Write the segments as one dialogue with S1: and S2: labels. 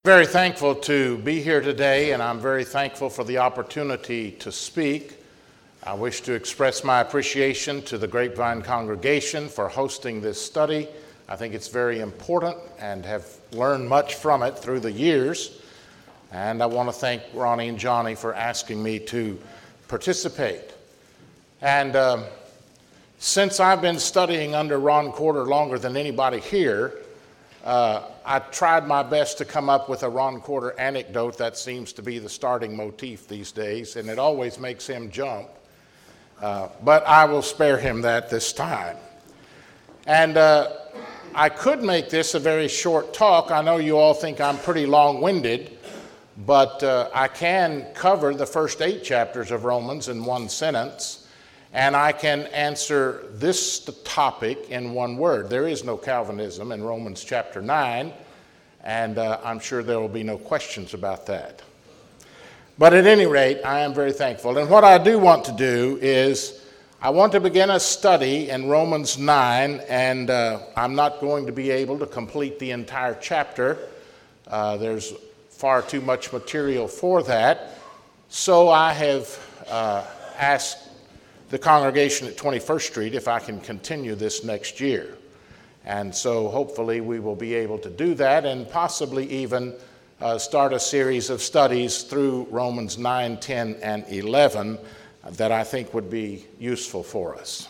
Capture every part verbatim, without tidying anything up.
S1: Very thankful to be here today, and I'm very thankful for the opportunity to speak. I wish to express my appreciation to the Grapevine congregation for hosting this study. I think it's very important and have learned much from it through the years. And I want to thank Ronnie and Johnny for asking me to participate. And um, since I've been studying under Ron Corder longer than anybody here, Uh, I tried my best to come up with a Ron Corder anecdote. That seems to be the starting motif these days, and it always makes him jump. Uh, but I will spare him that this time. And uh, I could make this a very short talk. I know you all think I'm pretty long-winded, but uh, I can cover the first eight chapters of Romans in one sentence. And I can answer this topic in one word. There is no Calvinism in Romans chapter nine, and uh, I'm sure there will be no questions about that. But at any rate, I am very thankful. And what I do want to do is I want to begin a study in Romans nine, and uh, I'm not going to be able to complete the entire chapter. Uh, there's far too much material for that. So I have uh, asked the congregation at twenty-first Street if I can continue this next year. And so hopefully we will be able to do that and possibly even uh, start a series of studies through Romans nine, ten, and eleven that I think would be useful for us.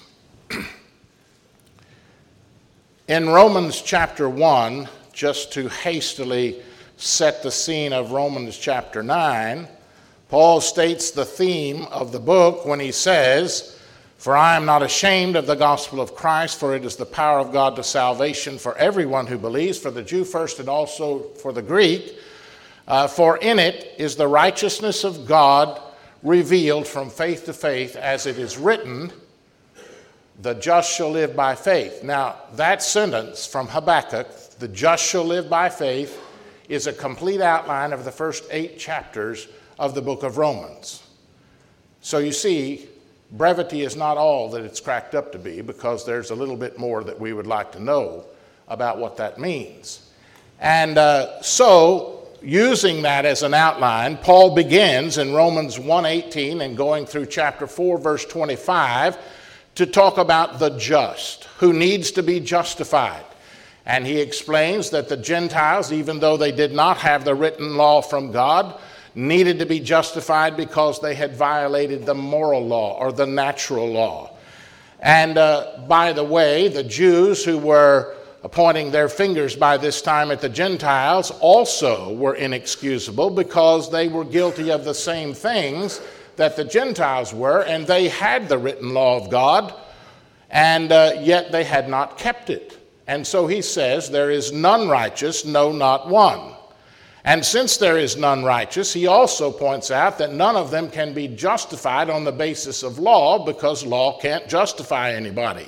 S1: In Romans chapter one, just to hastily set the scene of Romans chapter nine, Paul states the theme of the book when he says, "For I am not ashamed of the gospel of Christ, for it is the power of God to salvation for everyone who believes, for the Jew first and also for the Greek. Uh, for in it is the righteousness of God revealed from faith to faith, as it is written, the just shall live by faith." Now, that sentence from Habakkuk, "the just shall live by faith," is a complete outline of the first eight chapters of the book of Romans. So you see, brevity is not all that it's cracked up to be, because there's a little bit more that we would like to know about what that means. And uh, so, using that as an outline, Paul begins in Romans one eighteen and going through chapter four, verse twenty-five, to talk about the just, who needs to be justified. And he explains that the Gentiles, even though they did not have the written law from God, needed to be justified because they had violated the moral law or the natural law. And uh, by the way, the Jews who were pointing their fingers by this time at the Gentiles also were inexcusable, because they were guilty of the same things that the Gentiles were, and they had the written law of God, and uh, yet they had not kept it. And so he says, "There is none righteous, no, not one." And since there is none righteous, he also points out that none of them can be justified on the basis of law, because law can't justify anybody.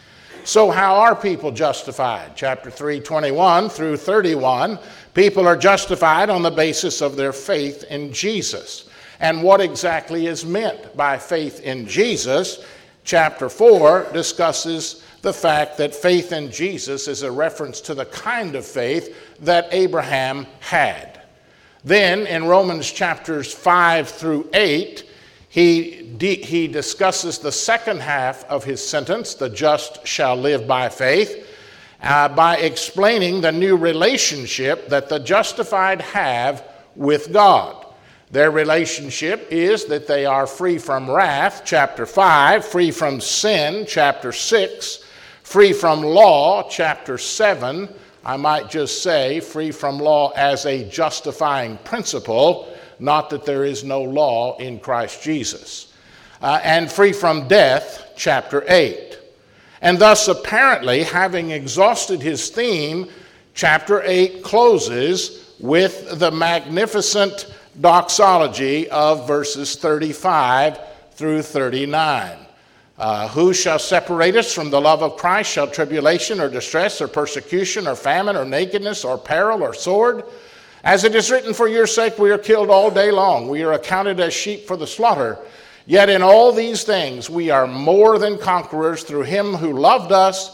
S1: So how are people justified? Chapter three, twenty-one through thirty-one, people are justified on the basis of their faith in Jesus. And what exactly is meant by faith in Jesus? Chapter four discusses the fact that faith in Jesus is a reference to the kind of faith that Abraham had. Then in Romans chapters five through eight, he, de- he discusses the second half of his sentence, "the just shall live by faith," uh, by explaining the new relationship that the justified have with God. Their relationship is that they are free from wrath, chapter five, free from sin, chapter six, free from law, chapter seven, I might just say, free from law as a justifying principle, not that there is no law in Christ Jesus, uh, and free from death, chapter eight. And thus, apparently, having exhausted his theme, chapter eight closes with the magnificent doxology of verses thirty-five through thirty-nine. Uh, who shall separate us from the love of Christ? Shall tribulation or distress or persecution or famine or nakedness or peril or sword? As it is written, for your sake we are killed all day long. We are accounted as sheep for the slaughter. Yet in all these things we are more than conquerors through him who loved us.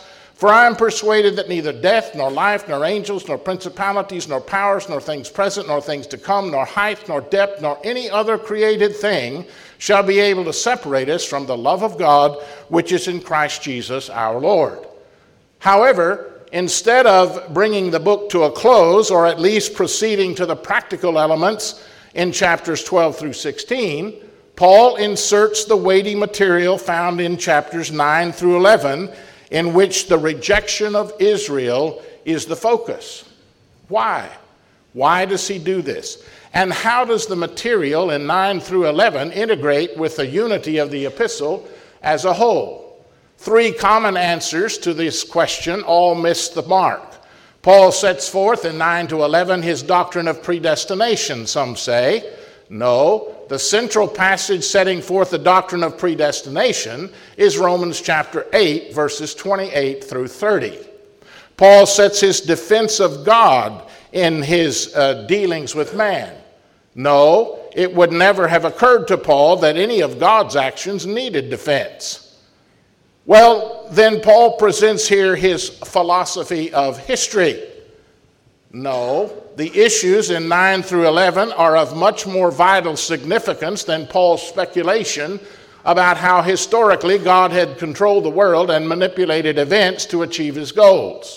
S1: For I am persuaded that neither death, nor life, nor angels, nor principalities, nor powers, nor things present, nor things to come, nor height, nor depth, nor any other created thing shall be able to separate us from the love of God, which is in Christ Jesus our Lord. However, instead of bringing the book to a close, or at least proceeding to the practical elements in chapters twelve through sixteen, Paul inserts the weighty material found in chapters nine through eleven, in which the rejection of Israel is the focus. Why? Why does he do this? And how does the material in nine through eleven integrate with the unity of the epistle as a whole? Three common answers to this question all miss the mark. Paul sets forth in nine to eleven his doctrine of predestination, some say. No, the central passage setting forth the doctrine of predestination is Romans chapter eight, verses twenty-eight through thirty. Paul sets his defense of God in his uh, dealings with man. No, it would never have occurred to Paul that any of God's actions needed defense. Well, then Paul presents here his philosophy of history. No, the issues in nine through eleven are of much more vital significance than Paul's speculation about how historically God had controlled the world and manipulated events to achieve his goals.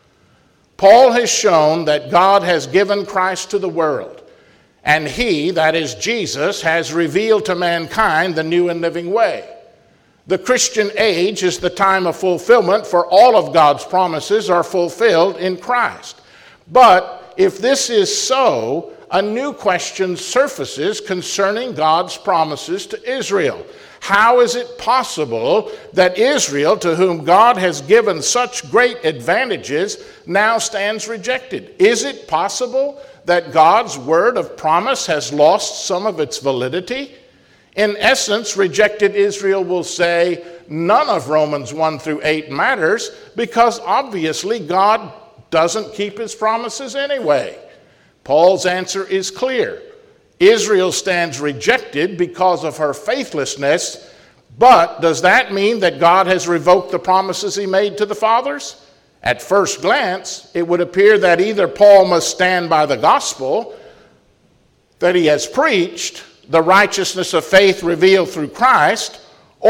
S1: Paul has shown that God has given Christ to the world, and he, that is Jesus, has revealed to mankind the new and living way. The Christian age is the time of fulfillment, for all of God's promises are fulfilled in Christ. But if this is so, a new question surfaces concerning God's promises to Israel. How is it possible that Israel, to whom God has given such great advantages, now stands rejected? Is it possible that God's word of promise has lost some of its validity? In essence, rejected Israel will say, none of Romans one through eight matters, because obviously God doesn't keep his promises anyway. Paul's answer is clear. Israel stands rejected because of her faithlessness, but does that mean that God has revoked the promises he made to the fathers? At first glance, it would appear that either Paul must stand by the gospel that he has preached, the righteousness of faith revealed through Christ,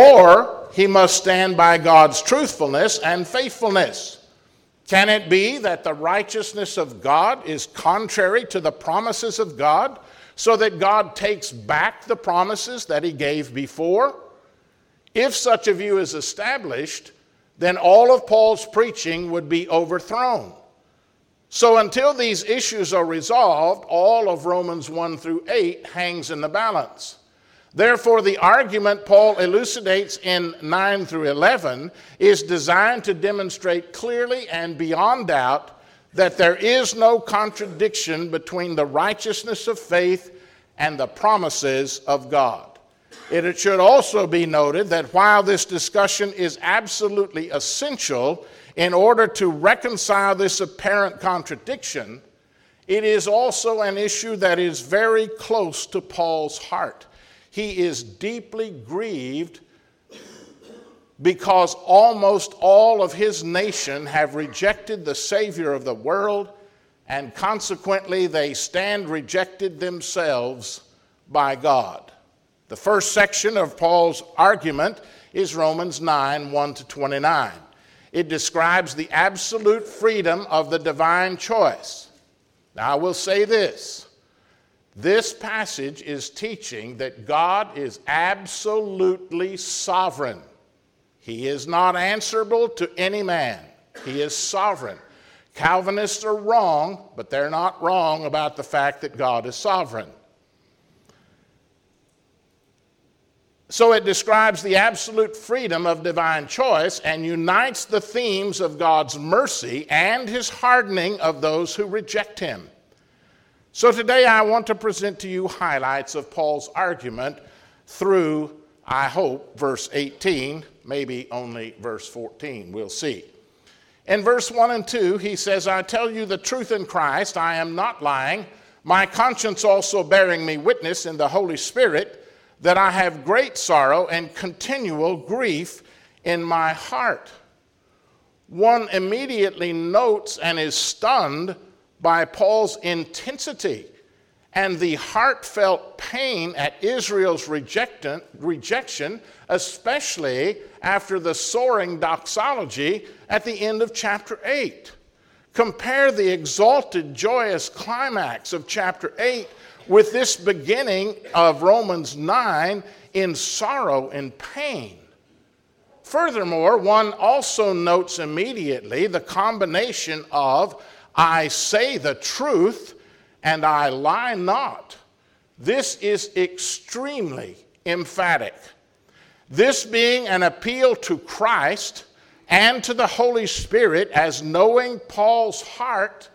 S1: or he must stand by God's truthfulness and faithfulness. Can it be that the righteousness of God is contrary to the promises of God, so that God takes back the promises that he gave before? If such a view is established, then all of Paul's preaching would be overthrown. So until these issues are resolved, all of Romans one through eight hangs in the balance. Therefore, the argument Paul elucidates in nine through eleven is designed to demonstrate clearly and beyond doubt that there is no contradiction between the righteousness of faith and the promises of God. It should also be noted that while this discussion is absolutely essential in order to reconcile this apparent contradiction, it is also an issue that is very close to Paul's heart. He is deeply grieved because almost all of his nation have rejected the Savior of the world, and consequently they stand rejected themselves by God. The first section of Paul's argument is Romans nine, one to twenty-nine. It describes the absolute freedom of the divine choice. Now I will say this. This passage is teaching that God is absolutely sovereign. He is not answerable to any man. He is sovereign. Calvinists are wrong, but they're not wrong about the fact that God is sovereign. So it describes the absolute freedom of divine choice and unites the themes of God's mercy and his hardening of those who reject him. So today I want to present to you highlights of Paul's argument through, I hope, verse eighteen, maybe only verse fourteen. We'll see. In verse one and two, he says, I tell you the truth in Christ, I am not lying, my conscience also bearing me witness in the Holy Spirit, that I have great sorrow and continual grief in my heart. one immediately notes and is stunned by Paul's intensity and the heartfelt pain at Israel's rejection, especially after the soaring doxology at the end of chapter eight. Compare the exalted, joyous climax of chapter eight with this beginning of Romans nine in sorrow and pain. Furthermore, one also notes immediately the combination of I say the truth and I lie not. This is extremely emphatic. This being an appeal to Christ and to the Holy Spirit, as knowing Paul's heart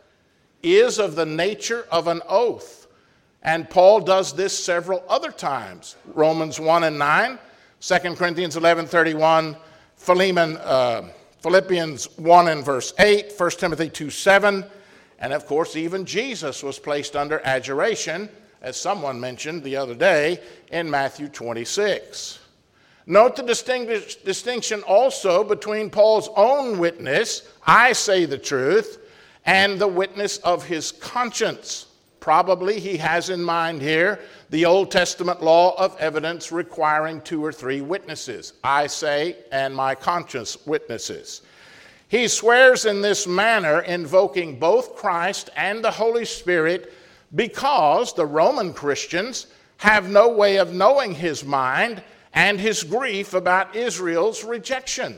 S1: is of the nature of an oath. And Paul does this several other times. Romans one and nine, Second Corinthians eleven thirty-one, Philemon, uh, Philippians one and verse eight, First Timothy two seven, and of course even Jesus was placed under adjuration, as someone mentioned the other day, in Matthew twenty-six. Note the distinguish, distinction also between Paul's own witness, I say the truth, and the witness of his conscience. Probably he has in mind here the Old Testament law of evidence requiring two or three witnesses. I say and my conscience witnesses. He swears in this manner, invoking both Christ and the Holy Spirit, because the Roman Christians have no way of knowing his mind and his grief about Israel's rejection.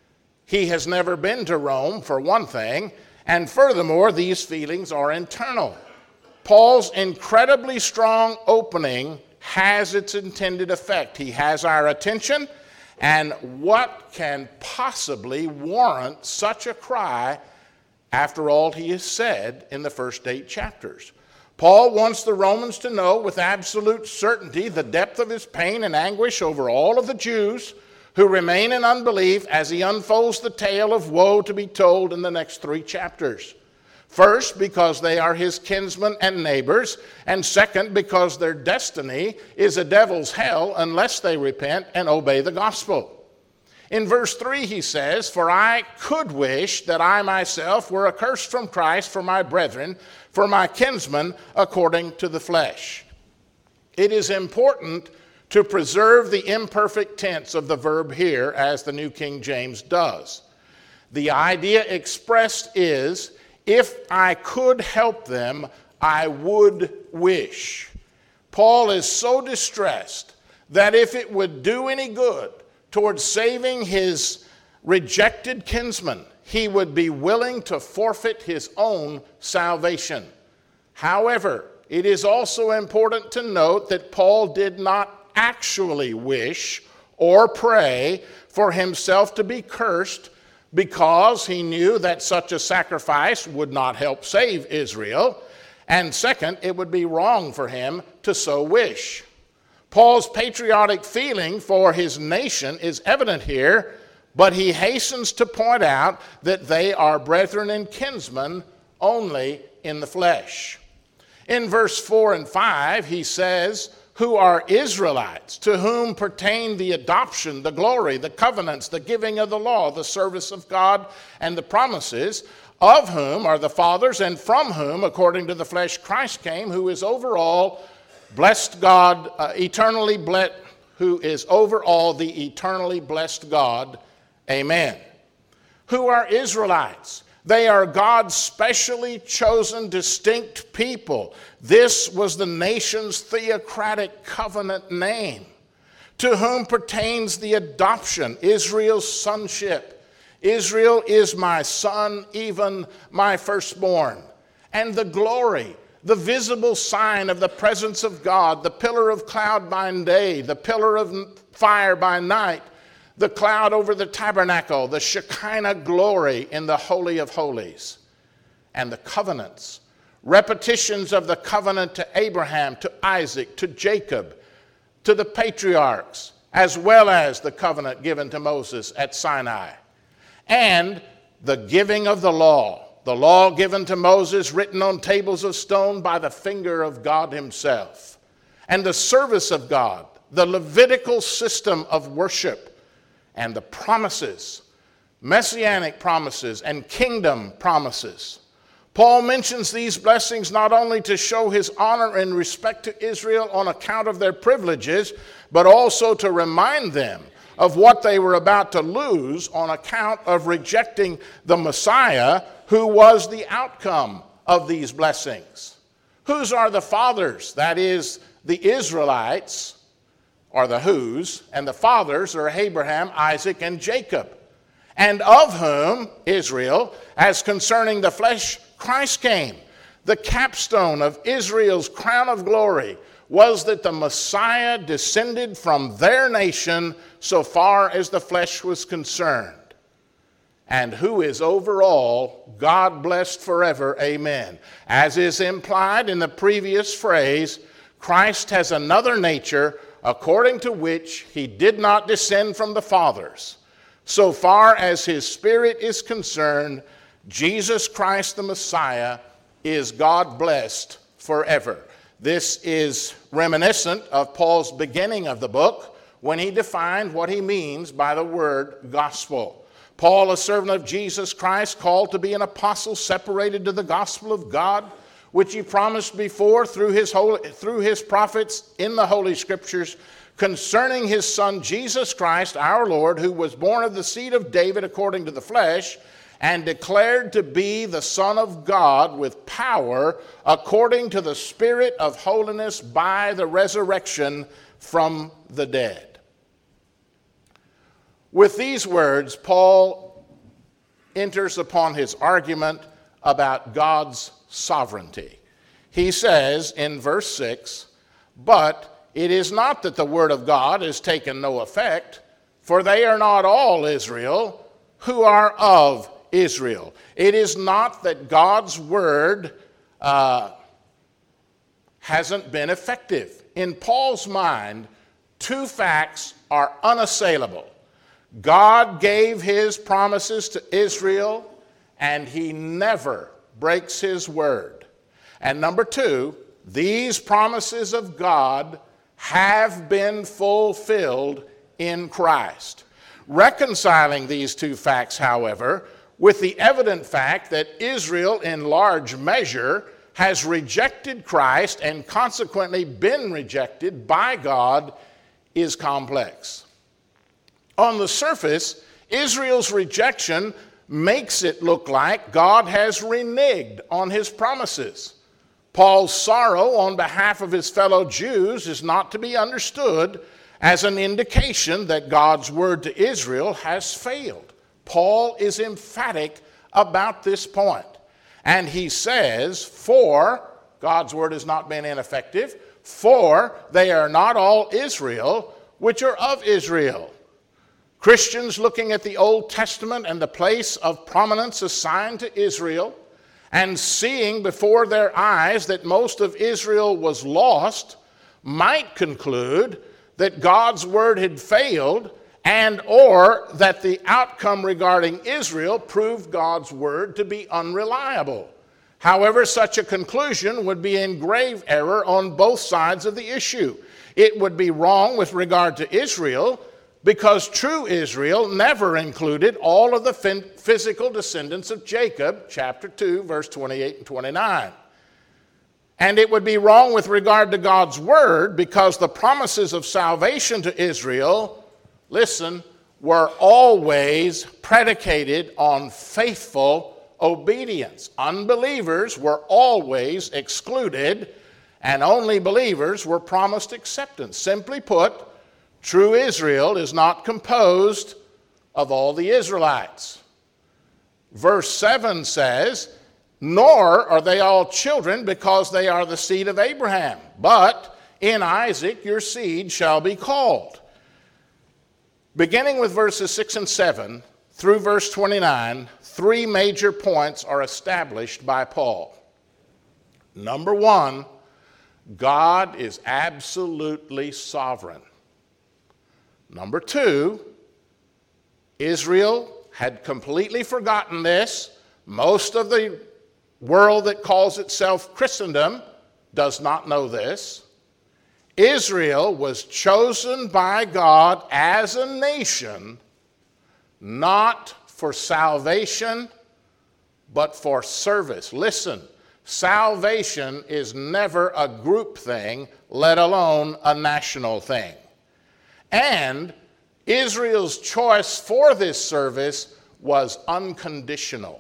S1: He has never been to Rome, for one thing, and furthermore, these feelings are internal. Paul's incredibly strong opening has its intended effect. He has our attention, and what can possibly warrant such a cry after all he has said in the first eight chapters? Paul wants the Romans to know with absolute certainty the depth of his pain and anguish over all of the Jews who remain in unbelief as he unfolds the tale of woe to be told in the next three chapters. First, because they are his kinsmen and neighbors, and second, because their destiny is a devil's hell unless they repent and obey the gospel. In verse three he says, "For I could wish that I myself were accursed from Christ for my brethren, for my kinsmen according to the flesh." It is important to preserve the imperfect tense of the verb here, as the New King James does. The idea expressed is, if I could help them, I would wish. Paul is so distressed that if it would do any good towards saving his rejected kinsmen, he would be willing to forfeit his own salvation. However, it is also important to note that Paul did not actually wish or pray for himself to be cursed, because he knew that such a sacrifice would not help save Israel, and second, it would be wrong for him to so wish. Paul's patriotic feeling for his nation is evident here, but he hastens to point out that they are brethren and kinsmen only in the flesh. In verse four and five, he says, "Who are Israelites, to whom pertain the adoption, the glory, the covenants, the giving of the law, the service of God, and the promises, of whom are the fathers, and from whom, according to the flesh, Christ came, who is over all, blessed God, uh, eternally blessed, who is over all the eternally blessed God. Amen." Who are Israelites? They are God's specially chosen, distinct people. This was the nation's theocratic covenant name. To whom pertains the adoption, Israel's sonship. Israel is my son, even my firstborn. And the glory, the visible sign of the presence of God, the pillar of cloud by day, the pillar of fire by night, the cloud over the tabernacle, the Shekinah glory in the Holy of Holies, and the covenants, repetitions of the covenant to Abraham, to Isaac, to Jacob, to the patriarchs, as well as the covenant given to Moses at Sinai, and the giving of the law, the law given to Moses written on tables of stone by the finger of God himself, and the service of God, the Levitical system of worship, and the promises messianic promises, and kingdom promises. Paul mentions these blessings not only to show his honor and respect to Israel on account of their privileges, but also to remind them of what they were about to lose on account of rejecting the Messiah, who was the outcome of these blessings. Whose are the fathers? That is, the Israelites, or the whose, and the fathers are Abraham, Isaac, and Jacob, and of whom, Israel, as concerning the flesh, Christ came. The capstone of Israel's crown of glory was that the Messiah descended from their nation so far as the flesh was concerned, and who is over all, God blessed forever, amen. As is implied in the previous phrase, Christ has another nature according to which he did not descend from the fathers. So far as his spirit is concerned, Jesus Christ the Messiah is God blessed forever. This is reminiscent of Paul's beginning of the book when he defined what he means by the word gospel. Paul, a servant of Jesus Christ, called to be an apostle, separated to the gospel of God, which he promised before through his, holy, through his prophets in the Holy Scriptures, concerning his Son Jesus Christ, our Lord, who was born of the seed of David according to the flesh, and declared to be the Son of God with power according to the Spirit of holiness by the resurrection from the dead. With these words, Paul enters upon his argument about God's sovereignty. He says in verse six, "But it is not that the word of God has taken no effect, for they are not all Israel who are of Israel." It is not that God's word uh, hasn't been effective. In Paul's mind, two facts are unassailable. God gave his promises to Israel, and he never breaks his word. And number two, these promises of God have been fulfilled in Christ. Reconciling these two facts, however, with the evident fact that Israel in large measure has rejected Christ and consequently been rejected by God, is complex. On the surface, Israel's rejection makes it look like God has reneged on his promises. Paul's sorrow on behalf of his fellow Jews is not to be understood as an indication that God's word to Israel has failed. Paul is emphatic about this point. And he says, for, God's word has not been ineffective, for they are not all Israel which are of Israel. Christians looking at the Old Testament and the place of prominence assigned to Israel, and seeing before their eyes that most of Israel was lost, might conclude that God's word had failed, and or that the outcome regarding Israel proved God's word to be unreliable. However, such a conclusion would be in grave error on both sides of the issue. It would be wrong with regard to Israel, because true Israel never included all of the physical descendants of Jacob, chapter two, verse twenty-eight and twenty-nine. And it would be wrong with regard to God's word, because the promises of salvation to Israel, listen, were always predicated on faithful obedience. Unbelievers were always excluded, and only believers were promised acceptance. Simply put, true Israel is not composed of all the Israelites. Verse seven says, nor are they all children, because they are the seed of Abraham. But in Isaac your seed shall be called. Beginning with verses six and seven through verse twenty-nine, three major points are established by Paul. Number one, God is absolutely sovereign. Number two, Israel had completely forgotten this. Most of the world that calls itself Christendom does not know this. Israel was chosen by God as a nation, not for salvation, but for service. Listen, salvation is never a group thing, let alone a national thing. And Israel's choice for this service was unconditional.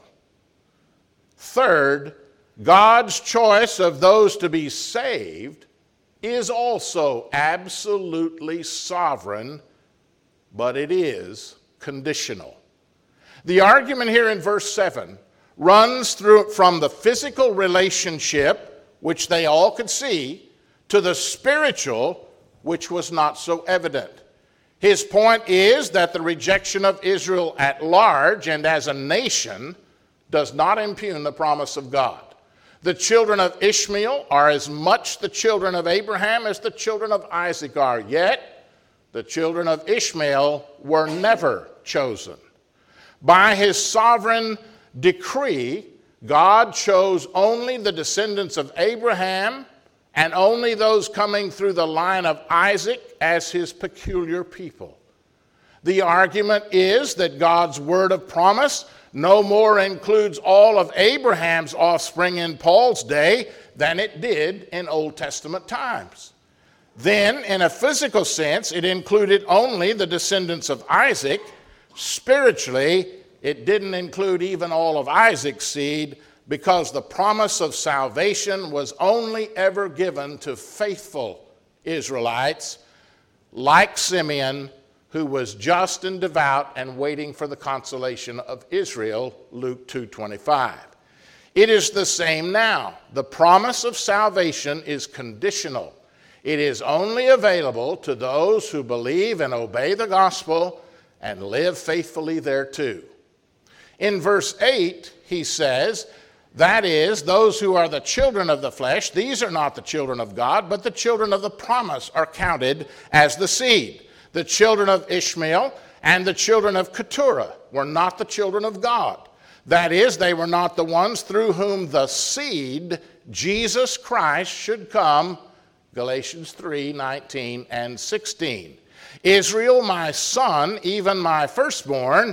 S1: Third, God's choice of those to be saved is also absolutely sovereign, but it is conditional. The argument here in verse seven runs through from the physical relationship, which they all could see, to the spiritual, which was not so evident. His point is that the rejection of Israel at large and as a nation does not impugn the promise of God. The children of Ishmael are as much the children of Abraham as the children of Isaac are, yet the children of Ishmael were never chosen. By his sovereign decree, God chose only the descendants of Abraham and only those coming through the line of Isaac as his peculiar people. The argument is that God's word of promise no more includes all of Abraham's offspring in Paul's day than it did in Old Testament times. Then, in a physical sense, it included only the descendants of Isaac. Spiritually, it didn't include even all of Isaac's seed, because the promise of salvation was only ever given to faithful Israelites like Simeon, who was just and devout and waiting for the consolation of Israel, Luke two twenty-five. It is the same now. The promise of salvation is conditional. It is only available to those who believe and obey the gospel and live faithfully thereto. In verse eight, he says, that is, those who are the children of the flesh, these are not the children of God, but the children of the promise are counted as the seed. The children of Ishmael and the children of Keturah were not the children of God. That is, they were not the ones through whom the seed, Jesus Christ, should come, Galatians three nineteen and sixteen. Israel, my son, even my firstborn,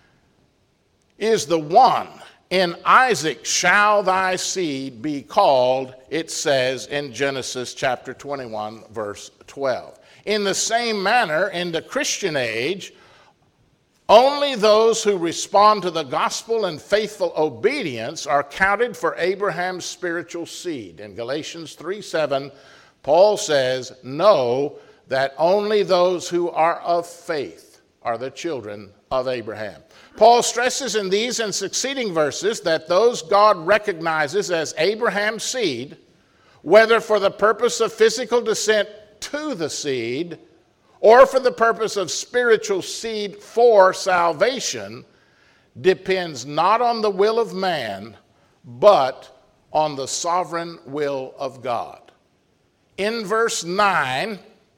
S1: is the one. In Isaac shall thy seed be called, it says in Genesis chapter twenty-one, verse twelve. In the same manner, in the Christian age, only those who respond to the gospel in faithful obedience are counted for Abraham's spiritual seed. In Galatians three seven, Paul says, know that only those who are of faith are the children of Abraham. Paul stresses in these and succeeding verses that those God recognizes as Abraham's seed, whether for the purpose of physical descent to the seed or for the purpose of spiritual seed for salvation, depends not on the will of man, but on the sovereign will of God. In verse nine,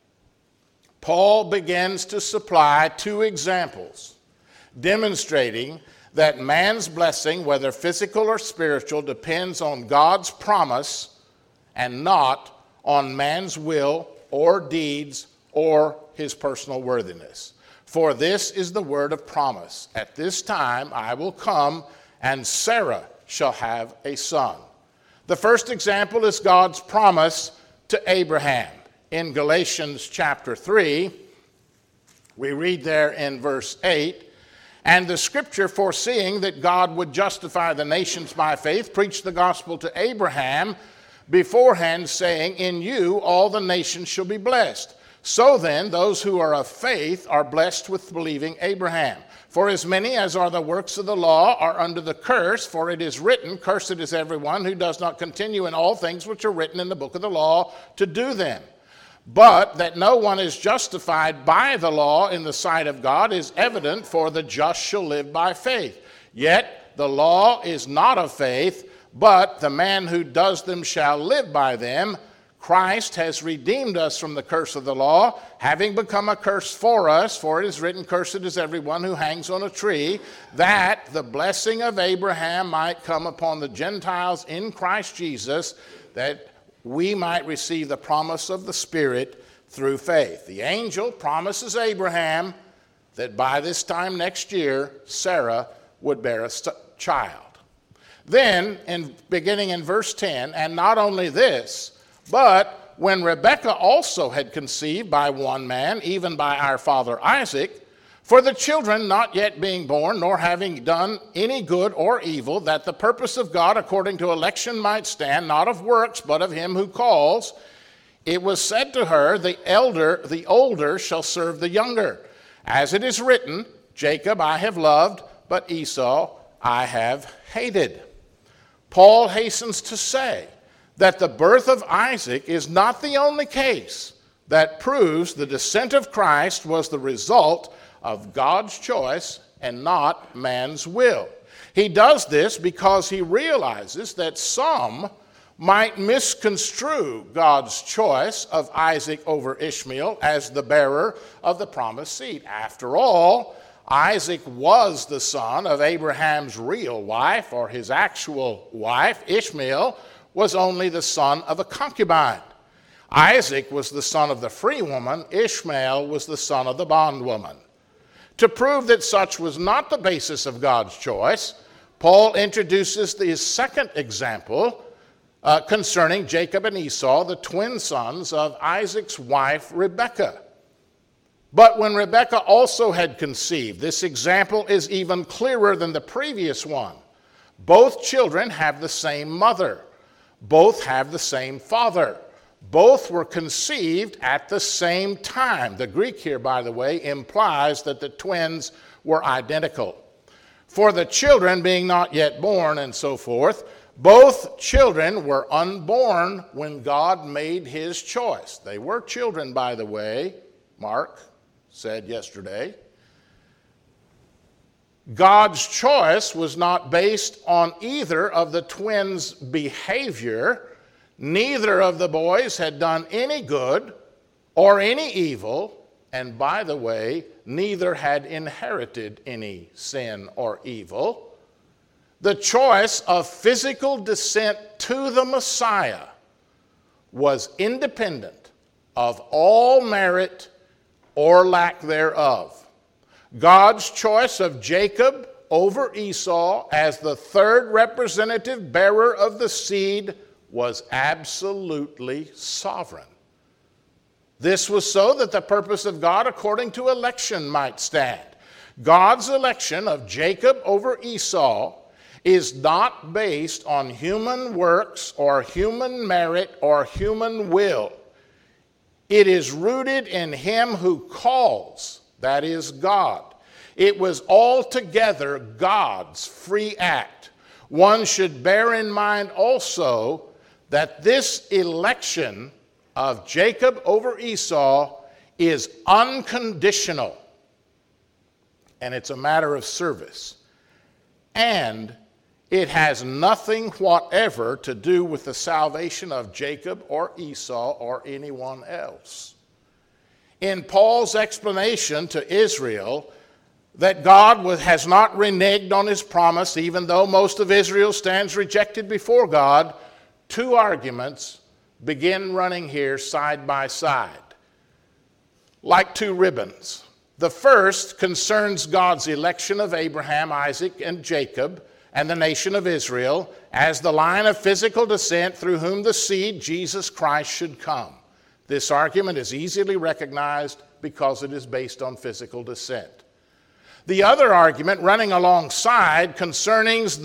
S1: Paul begins to supply two examples demonstrating that man's blessing, whether physical or spiritual, depends on God's promise and not on man's will or deeds or his personal worthiness. For this is the word of promise. At this time I will come, and Sarah shall have a son. The first example is God's promise to Abraham. In Galatians chapter three, we read there in verse eight, and the scripture, foreseeing that God would justify the nations by faith, preached the gospel to Abraham beforehand, saying, in you all the nations shall be blessed. So then, those who are of faith are blessed with believing Abraham. For as many as are the works of the law are under the curse, for it is written, cursed is everyone who does not continue in all things which are written in the book of the law to do them. But that no one is justified by the law in the sight of God is evident, for the just shall live by faith. Yet the law is not of faith, but the man who does them shall live by them. Christ has redeemed us from the curse of the law, having become a curse for us, for it is written, cursed is everyone who hangs on a tree, that the blessing of Abraham might come upon the Gentiles in Christ Jesus, that we might receive the promise of the Spirit through faith. The angel promises Abraham that by this time next year, Sarah would bear a st- child. Then, in, beginning in verse ten, and not only this, but when Rebekah also had conceived by one man, even by our father Isaac, for the children not yet being born, nor having done any good or evil, that the purpose of God according to election might stand, not of works, but of him who calls, it was said to her, the elder, the older shall serve the younger. As it is written, Jacob I have loved, but Esau I have hated. Paul hastens to say that the birth of Isaac is not the only case that proves the descent of Christ was the result of God's choice and not man's will. He does this because he realizes that some might misconstrue God's choice of Isaac over Ishmael as the bearer of the promised seed. After all, Isaac was the son of Abraham's real wife, or his actual wife. Ishmael was only the son of a concubine. Isaac was the son of the free woman. Ishmael was the son of the bondwoman. To prove that such was not the basis of God's choice, Paul introduces the second example uh, concerning Jacob and Esau, the twin sons of Isaac's wife Rebekah. But when Rebekah also had conceived, this example is even clearer than the previous one. Both children have the same mother. Both have the same father. Both were conceived at the same time. The Greek here, by the way, implies that the twins were identical. For the children being not yet born and so forth, both children were unborn when God made his choice. They were children, by the way, Mark said yesterday. God's choice was not based on either of the twins' behavior. Neither of the boys had done any good or any evil, and by the way, neither had inherited any sin or evil. The choice of physical descent to the Messiah was independent of all merit or lack thereof. God's choice of Jacob over Esau as the third representative bearer of the seed was absolutely sovereign. This was so that the purpose of God according to election might stand. God's election of Jacob over Esau is not based on human works or human merit or human will. It is rooted in him who calls, that is God. It was altogether God's free act. One should bear in mind also that this election of Jacob over Esau is unconditional, and it's a matter of service. And it has nothing whatever to do with the salvation of Jacob or Esau or anyone else. In Paul's explanation to Israel that God has not reneged on his promise, even though most of Israel stands rejected before God, two arguments begin running here side by side, like two ribbons. The first concerns God's election of Abraham, Isaac, and Jacob, and the nation of Israel, as the line of physical descent through whom the seed, Jesus Christ, should come. This argument is easily recognized because it is based on physical descent. The other argument running alongside concerns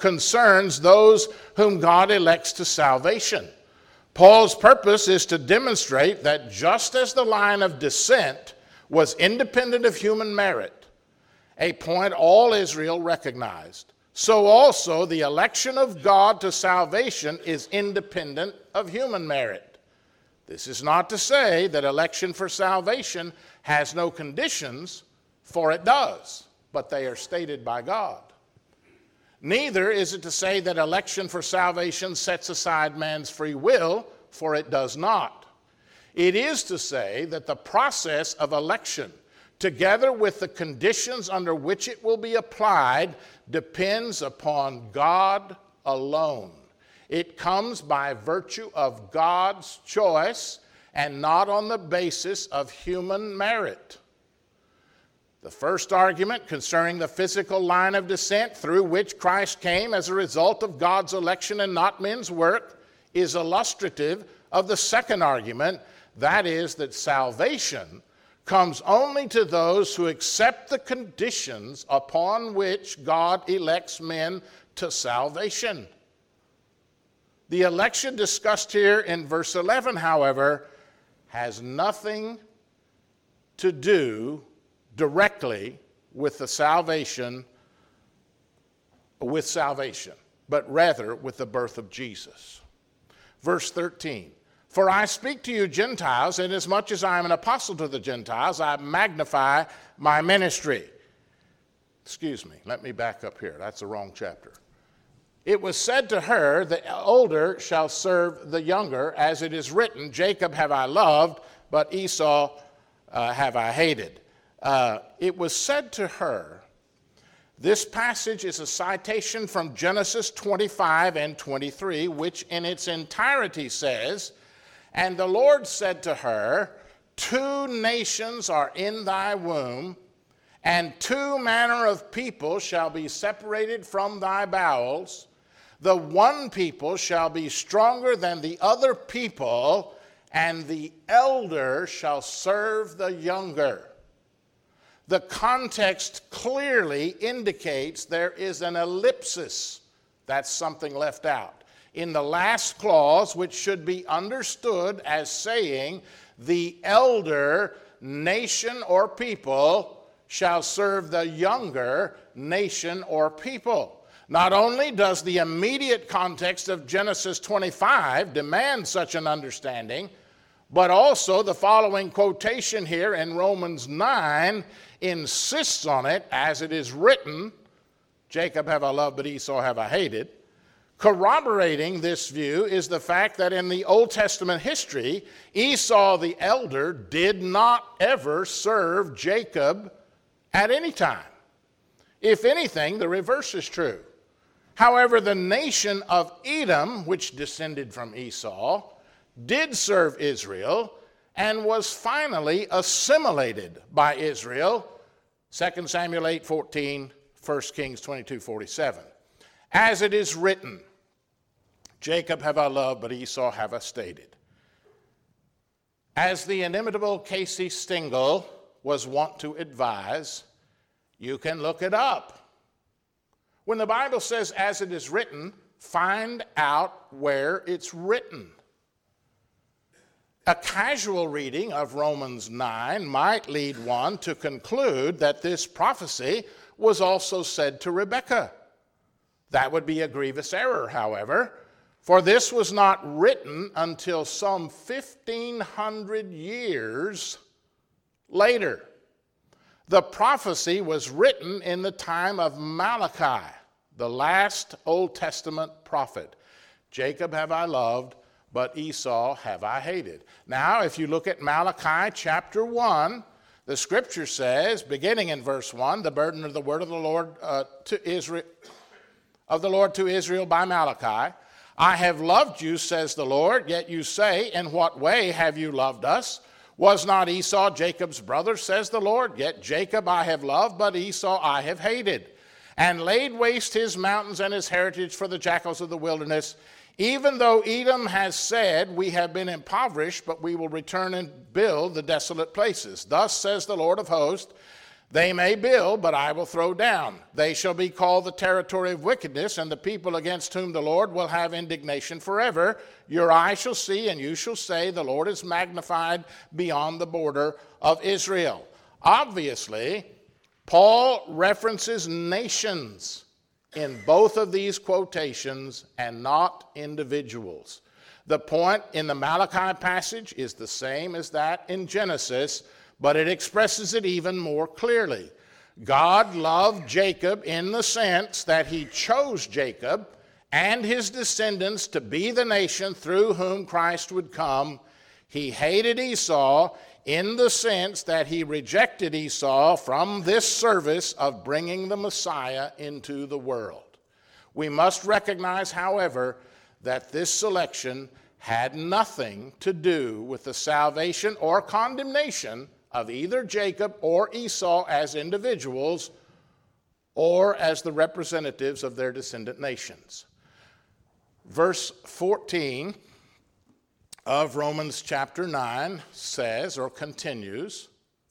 S1: those whom God elects to salvation. Paul's purpose is to demonstrate that just as the line of descent was independent of human merit, a point all Israel recognized, so also the election of God to salvation is independent of human merit. This is not to say that election for salvation has no conditions, for it does, but they are stated by God. Neither is it to say that election for salvation sets aside man's free will, for it does not. It is to say that the process of election, together with the conditions under which it will be applied, depends upon God alone. It comes by virtue of God's choice and not on the basis of human merit. The first argument concerning the physical line of descent through which Christ came as a result of God's election and not men's work is illustrative of the second argument, that is, that salvation comes only to those who accept the conditions upon which God elects men to salvation. The election discussed here in verse eleven, however, has nothing to do directly with the salvation, with salvation, but rather with the birth of Jesus. Verse thirteen, for I speak to you Gentiles, inasmuch as I am an apostle to the Gentiles, I magnify my ministry. Excuse me, let me back up here. That's the wrong chapter. It was said to her, the older shall serve the younger, as it is written, Jacob have I loved, but Esau uh, have I hated. Uh, it was said to her. This passage is a citation from Genesis twenty-five and twenty-three, which in its entirety says, and the Lord said to her, two nations are in thy womb, and two manner of people shall be separated from thy bowels. The one people shall be stronger than the other people, and the elder shall serve the younger. The context clearly indicates there is an ellipsis. That's something left out. In the last clause, which should be understood as saying, the elder nation or people shall serve the younger nation or people. Not only does the immediate context of Genesis twenty-five demand such an understanding, but also the following quotation here in Romans nine insists on it, as it is written, Jacob have I loved, but Esau have I hated. Corroborating this view is the fact that in the Old Testament history, Esau the elder did not ever serve Jacob at any time. If anything, the reverse is true. However, the nation of Edom, which descended from Esau, did serve Israel and was finally assimilated by Israel, Second Samuel eight fourteen, First Kings twenty-two forty-seven. As it is written, Jacob have I loved, but Esau have I hated. As the inimitable Casey Stengel was wont to advise, you can look it up. When the Bible says, as it is written, find out where it's written. A casual reading of Romans nine might lead one to conclude that this prophecy was also said to Rebekah. That would be a grievous error, however, for this was not written until some fifteen hundred years later. The prophecy was written in the time of Malachi, the last Old Testament prophet. Jacob have I loved, but Esau have I hated. Now, if you look at Malachi chapter one, the scripture says, beginning in verse one, the burden of the word of the Lord uh, to Israel, of the Lord to Israel by Malachi. I have loved you, says the Lord, yet you say, in what way have you loved us? Was not Esau Jacob's brother, says the Lord? Yet Jacob I have loved, but Esau I have hated, and laid waste his mountains and his heritage for the jackals of the wilderness. Even though Edom has said, we have been impoverished, but we will return and build the desolate places. Thus says the Lord of hosts, they may build, but I will throw down. They shall be called the territory of wickedness, and the people against whom the Lord will have indignation forever. Your eye shall see, and you shall say, the Lord is magnified beyond the border of Israel. Obviously, Paul references nations in both of these quotations and not individuals. The point in the Malachi passage is the same as that in Genesis, but it expresses it even more clearly. God loved Jacob in the sense that he chose Jacob and his descendants to be the nation through whom Christ would come. He hated Esau in the sense that he rejected Esau from this service of bringing the Messiah into the world. We must recognize, however, that this selection had nothing to do with the salvation or condemnation of either Jacob or Esau as individuals or as the representatives of their descendant nations. Verse fourteen of Romans chapter nine says, or continues,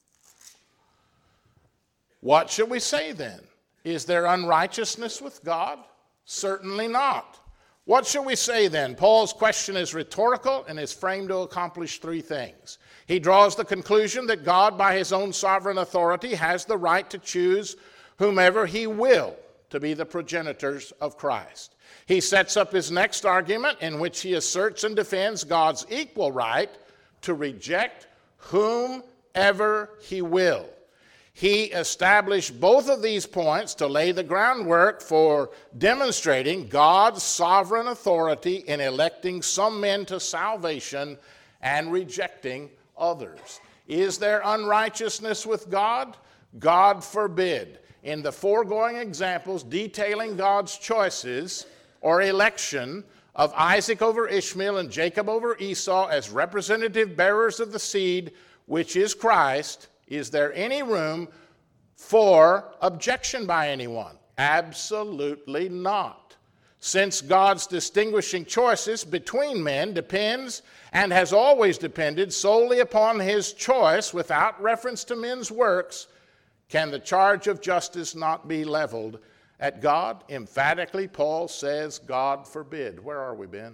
S1: "What shall we say then? Is there unrighteousness with God? Certainly not. What shall we say then?" Paul's question is rhetorical and is framed to accomplish three things. He draws the conclusion that God, by his own sovereign authority, has the right to choose whomever he will to be the progenitors of Christ. He sets up his next argument in which he asserts and defends God's equal right to reject whomever he will. He established both of these points to lay the groundwork for demonstrating God's sovereign authority in electing some men to salvation and rejecting others. Is there unrighteousness with God? God forbid. In the foregoing examples detailing God's choices or election of Isaac over Ishmael and Jacob over Esau as representative bearers of the seed, which is Christ, is there any room for objection by anyone? Absolutely not. Since God's distinguishing choices between men depends and has always depended solely upon his choice without reference to men's works, can the charge of justice not be leveled at God? Emphatically, Paul says, God forbid. Where are we, Ben?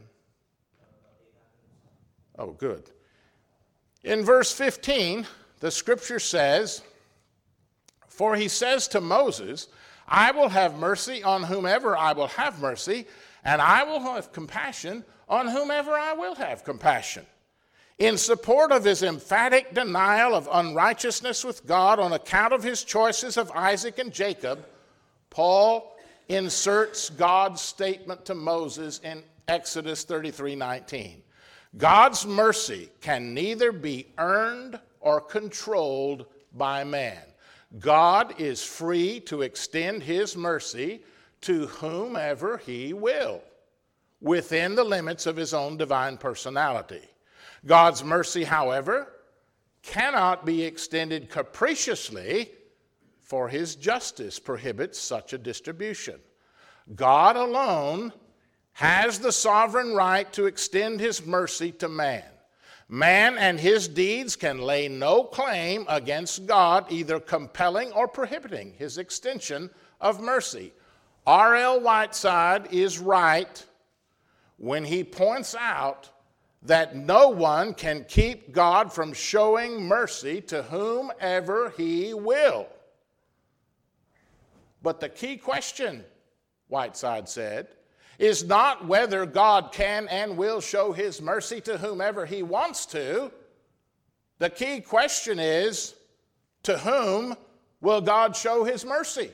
S1: Oh, good. In verse fifteen, the scripture says, "For he says to Moses, I will have mercy on whomever I will have mercy, and I will have compassion on whomever I will have compassion." In support of his emphatic denial of unrighteousness with God on account of his choices of Isaac and Jacob, Paul inserts God's statement to Moses in Exodus thirty-three nineteen. God's mercy can neither be earned or controlled by man. God is free to extend his mercy to whomever he will, within the limits of his own divine personality. God's mercy, however, cannot be extended capriciously, for his justice prohibits such a distribution. God alone has the sovereign right to extend his mercy to man. Man and his deeds can lay no claim against God, either compelling or prohibiting his extension of mercy. R L Whiteside is right when he points out that no one can keep God from showing mercy to whomever he will. But the key question, Whiteside said, is not whether God can and will show his mercy to whomever he wants to. The key question is, to whom will God show his mercy?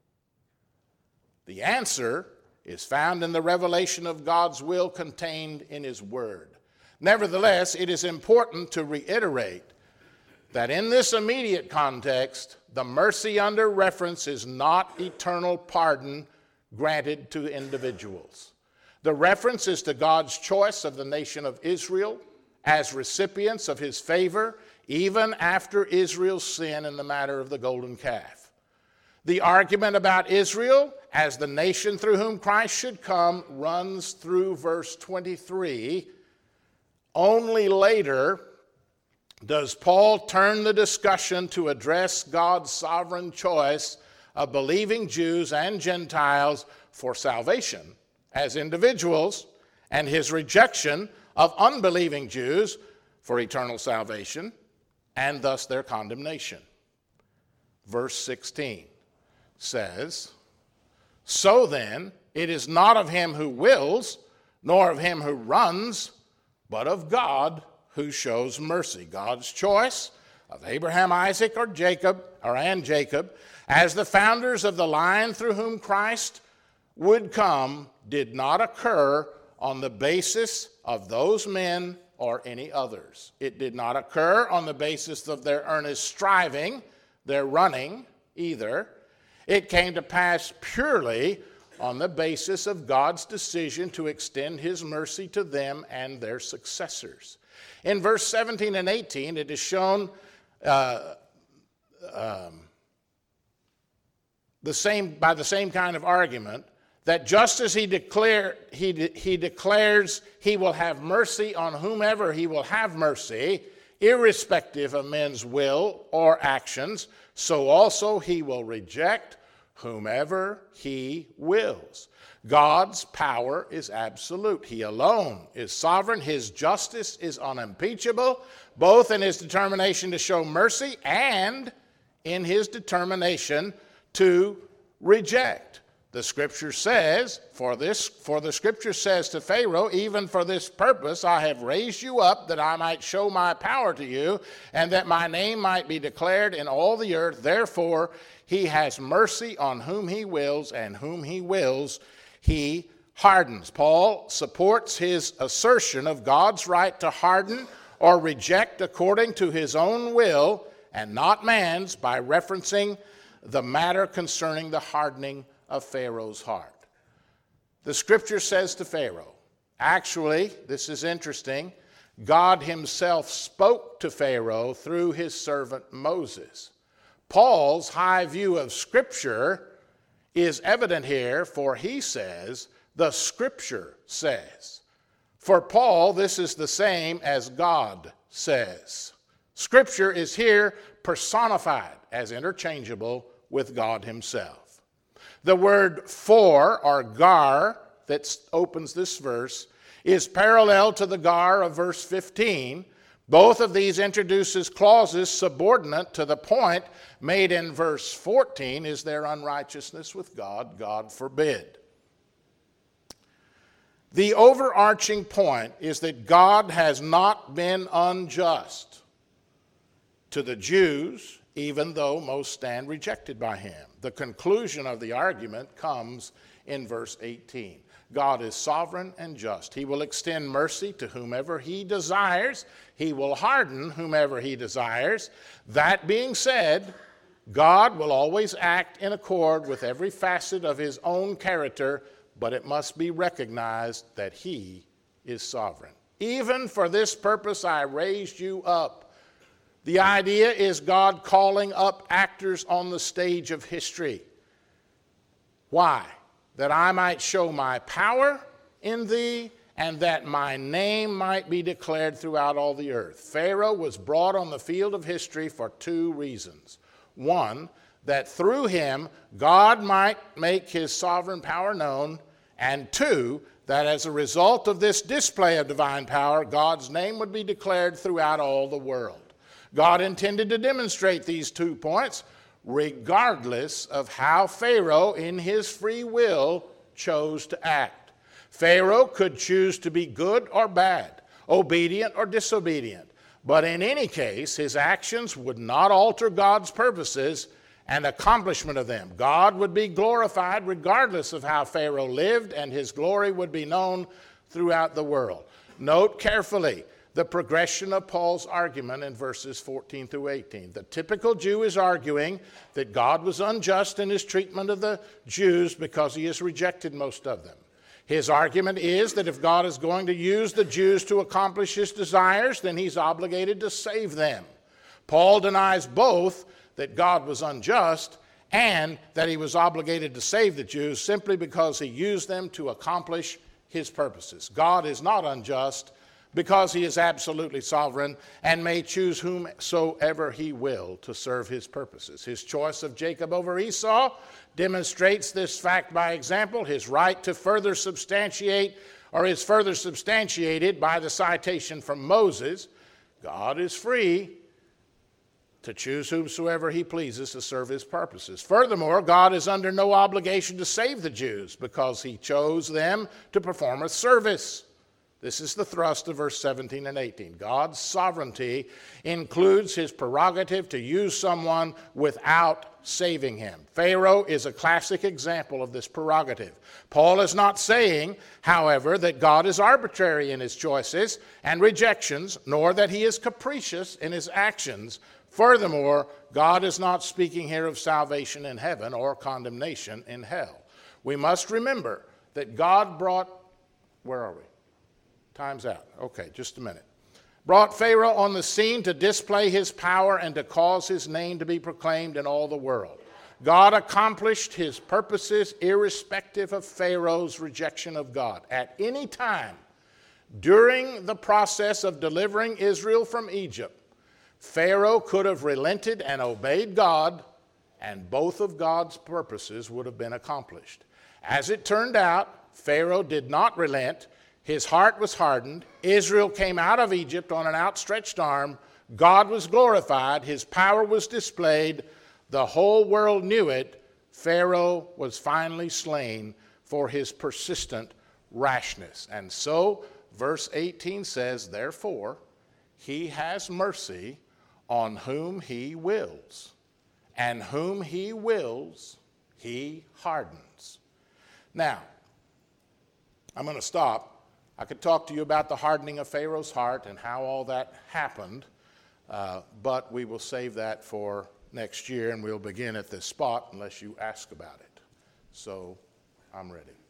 S1: The answer is found in the revelation of God's will contained in his word. Nevertheless, it is important to reiterate that in this immediate context, the mercy under reference is not eternal pardon granted to individuals. The reference is to God's choice of the nation of Israel as recipients of his favor, even after Israel's sin in the matter of the golden calf. The argument about Israel as the nation through whom Christ should come runs through verse twenty-three. Only later does Paul turn the discussion to address God's sovereign choice of believing Jews and Gentiles for salvation as individuals, and his rejection of unbelieving Jews for eternal salvation, and thus their condemnation. Verse sixteen says, "So then, it is not of him who wills, nor of him who runs, but of God who shows mercy." God's choice of Abraham, Isaac, or Jacob, or and Jacob, as the founders of the line through whom Christ would come, did not occur on the basis of those men or any others. It did not occur on the basis of their earnest striving, their running either. It came to pass purely on the basis of God's decision to extend his mercy to them and their successors. In verse seventeen and eighteen, it is shown uh, um, the same by the same kind of argument that just as he declare he de- he declares he will have mercy on whomever he will have mercy, irrespective of men's will or actions, so also he will reject whomever he wills. God's power is absolute. He alone is sovereign. His justice is unimpeachable, both in his determination to show mercy and in his determination to reject. The scripture says, for this, for the scripture says to Pharaoh, even for this purpose I have raised you up, that I might show my power to you, and that my name might be declared in all the earth. Therefore he has mercy on whom he wills, and whom he wills he hardens. Paul supports his assertion of God's right to harden or reject according to his own will and not man's by referencing the matter concerning the hardening of Pharaoh's heart. The scripture says to Pharaoh, actually, this is interesting, God himself spoke to Pharaoh through his servant Moses. Paul's high view of scripture is evident here, for he says, the scripture says. For Paul, this is the same as God says. Scripture is here personified as interchangeable with God himself. The word for, or gar, that opens this verse, is parallel to the gar of verse fifteen. Both of these introduces clauses subordinate to the point made in verse fourteen, is there unrighteousness with God? God forbid. The overarching point is that God has not been unjust to the Jews, even though most stand rejected by him. The conclusion of the argument comes in verse eighteen. God is sovereign and just. He will extend mercy to whomever he desires. He will harden whomever he desires. That being said, God will always act in accord with every facet of his own character, but it must be recognized that he is sovereign. Even for this purpose I raised you up. The idea is God calling up actors on the stage of history. Why? That I might show my power in thee, and that my name might be declared throughout all the earth. Pharaoh was brought on the field of history for two reasons. One, that through him God might make his sovereign power known, and two, that as a result of this display of divine power, God's name would be declared throughout all the world. God intended to demonstrate these two points regardless of how Pharaoh, in his free will, chose to act. Pharaoh could choose to be good or bad, obedient or disobedient, but in any case, his actions would not alter God's purposes and accomplishment of them. God would be glorified regardless of how Pharaoh lived, and his glory would be known throughout the world. Note carefully the progression of Paul's argument in verses fourteen through eighteen. The typical Jew is arguing that God was unjust in his treatment of the Jews because he has rejected most of them. His argument is that if God is going to use the Jews to accomplish his desires, then he's obligated to save them. Paul denies both that God was unjust and that he was obligated to save the Jews simply because he used them to accomplish his purposes. God is not unjust because he is absolutely sovereign and may choose whomsoever he will to serve his purposes. His choice of Jacob over Esau demonstrates this fact by example. His right to further substantiate, or is further substantiated by the citation from Moses. God is free to choose whomsoever he pleases to serve his purposes. Furthermore, God is under no obligation to save the Jews because he chose them to perform a service. This is the thrust of verse seventeen and eighteen. God's sovereignty includes his prerogative to use someone without saving him. Pharaoh is a classic example of this prerogative. Paul is not saying, however, that God is arbitrary in his choices and rejections, nor that he is capricious in his actions. Furthermore, God is not speaking here of salvation in heaven or condemnation in hell. We must remember that God brought, where are we? Time's out. Okay, just a minute. brought Pharaoh on the scene to display his power and to cause his name to be proclaimed in all the world. God accomplished his purposes irrespective of Pharaoh's rejection of God. At any time during the process of delivering Israel from Egypt, Pharaoh could have relented and obeyed God, and both of God's purposes would have been accomplished. As it turned out, Pharaoh did not relent. His heart was hardened. Israel came out of Egypt on an outstretched arm. God was glorified. His power was displayed. The whole world knew it. Pharaoh was finally slain for his persistent rashness. And so, verse eighteen says, therefore, he has mercy on whom he wills, and whom he wills, he hardens. Now, I'm going to stop. I could talk to you about the hardening of Pharaoh's heart and how all that happened, uh, but we will save that for next year, and we'll begin at this spot unless you ask about it. So I'm ready.